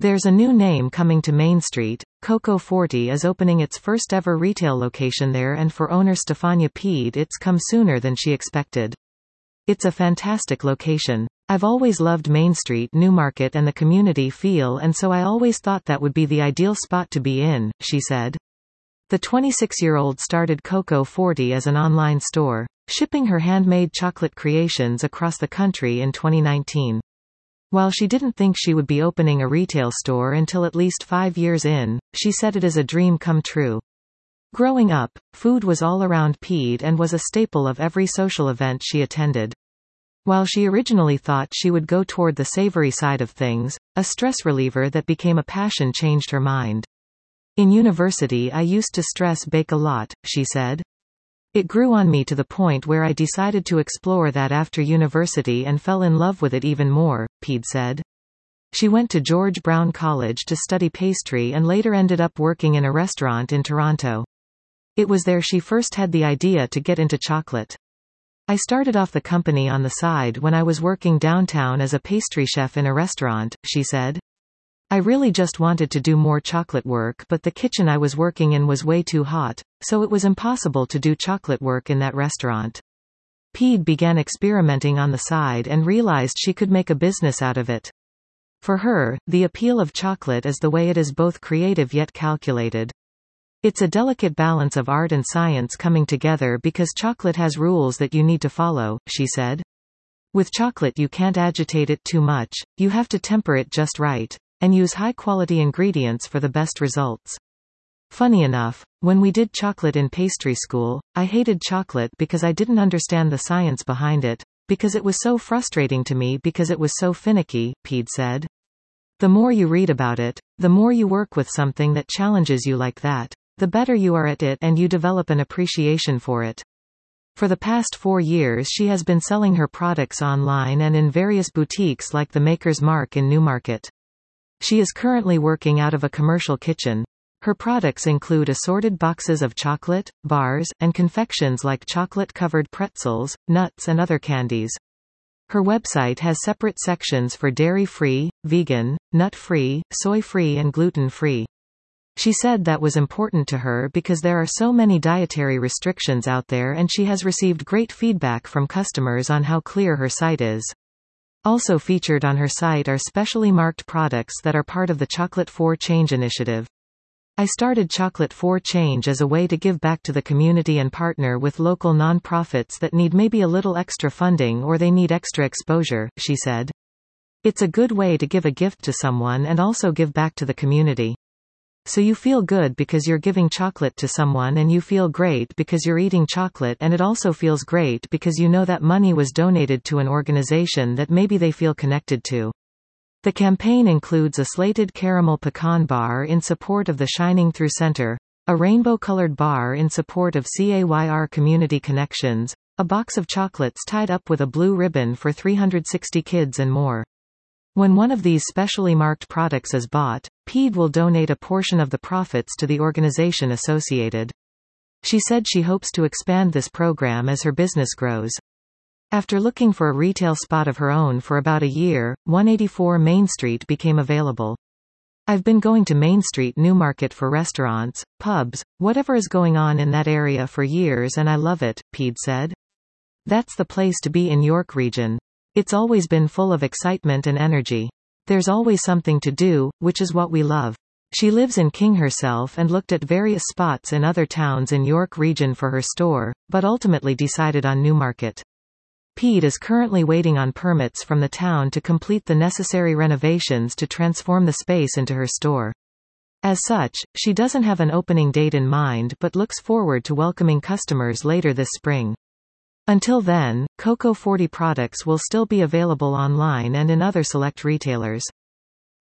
There's a new name coming to Main Street. Coco 40 is opening its first ever retail location there, and for owner Stefania Peed it's come sooner than she expected. It's a fantastic location. I've always loved Main Street, Newmarket and the community feel, and so I always thought that would be the ideal spot to be in, she said. The 26-year-old started Coco 40 as an online store, shipping her handmade chocolate creations across the country in 2019. While she didn't think she would be opening a retail store until at least 5 years in, she said it is a dream come true. Growing up, food was all around Peed and was a staple of every social event she attended. While she originally thought she would go toward the savory side of things, a stress reliever that became a passion changed her mind. In university I used to stress bake a lot, she said. It grew on me to the point where I decided to explore that after university and fell in love with it even more, Peed said. She went to George Brown College to study pastry and later ended up working in a restaurant in Toronto. It was there she first had the idea to get into chocolate. I started off the company on the side when I was working downtown as a pastry chef in a restaurant, she said. I really just wanted to do more chocolate work, but the kitchen I was working in was way too hot, so it was impossible to do chocolate work in that restaurant. Peed began experimenting on the side and realized she could make a business out of it. For her, the appeal of chocolate is the way it is both creative yet calculated. It's a delicate balance of art and science coming together because chocolate has rules that you need to follow, she said. With chocolate you can't agitate it too much, you have to temper it just right, and use high-quality ingredients for the best results. Funny enough, when we did chocolate in pastry school, I hated chocolate because I didn't understand the science behind it, because it was so frustrating to me because it was so finicky, Peed said. The more you read about it, the more you work with something that challenges you like that, the better you are at it and you develop an appreciation for it. For the past 4 years she has been selling her products online and in various boutiques like the Maker's Mark in Newmarket. She is currently working out of a commercial kitchen. Her products include assorted boxes of chocolate, bars, and confections like chocolate-covered pretzels, nuts and other candies. Her website has separate sections for dairy-free, vegan, nut-free, soy-free and gluten-free. She said that was important to her because there are so many dietary restrictions out there, and she has received great feedback from customers on how clear her site is. Also featured on her site are specially marked products that are part of the Chocolate for Change initiative. I started Chocolate for Change as a way to give back to the community and partner with local non-profits that need maybe a little extra funding or they need extra exposure, she said. It's a good way to give a gift to someone and also give back to the community. So you feel good because you're giving chocolate to someone, and you feel great because you're eating chocolate, and it also feels great because you know that money was donated to an organization that maybe they feel connected to. The campaign includes a slated caramel pecan bar in support of the Shining Through Center, a rainbow-colored bar in support of CAYR Community Connections, a box of chocolates tied up with a blue ribbon for 360 kids and more. When one of these specially marked products is bought, Peed will donate a portion of the profits to the organization associated. She said she hopes to expand this program as her business grows. After looking for a retail spot of her own for about a year, 184 Main Street became available. I've been going to Main Street Newmarket for restaurants, pubs, whatever is going on in that area for years, and I love it, Peed said. That's the place to be in York Region. It's always been full of excitement and energy. There's always something to do, which is what we love. She lives in King herself and looked at various spots in other towns in York Region for her store, but ultimately decided on Newmarket. Peed is currently waiting on permits from the town to complete the necessary renovations to transform the space into her store. As such, she doesn't have an opening date in mind but looks forward to welcoming customers later this spring. Until then, Coco 40 products will still be available online and in other select retailers.